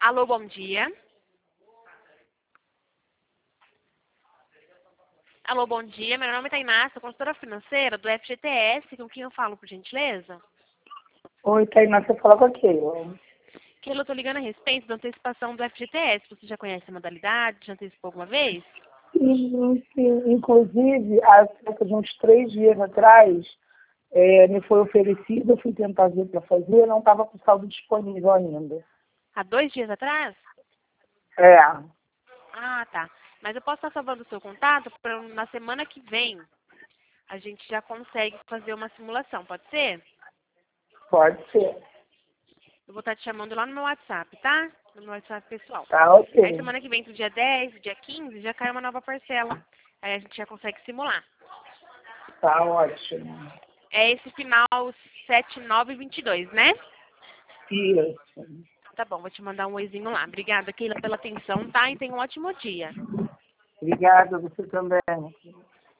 Alô, bom dia. Alô, bom dia. Meu nome é Tainá, sou consultora financeira do FGTS. Com quem eu falo, por gentileza? Oi, Tainá, você fala com a Keila. Keila, eu estou ligando a respeito da antecipação do FGTS. Você já conhece a modalidade? Já antecipou alguma vez? Sim, sim. Inclusive, há cerca de uns 3 dias atrás, me foi oferecido, eu fui tentar ver para fazer, não estava com saldo disponível ainda. Há 2 dias atrás? É, Ah, tá. Mas eu posso estar salvando o seu contato para na semana que vem a gente já consegue fazer uma simulação, pode ser? pode ser. Eu vou estar te chamando lá no meu WhatsApp, tá? No meu WhatsApp pessoal. Tá, Aí ok. semana que vem, do dia 10, do dia 15, já cai uma nova parcela. Aí a gente já consegue simular. Tá ótimo. É esse final 7922, né? Isso. Tá bom, vou te mandar um oizinho lá. Obrigada, Keila, pela atenção, tá? E tenha um ótimo dia. Obrigada, você também.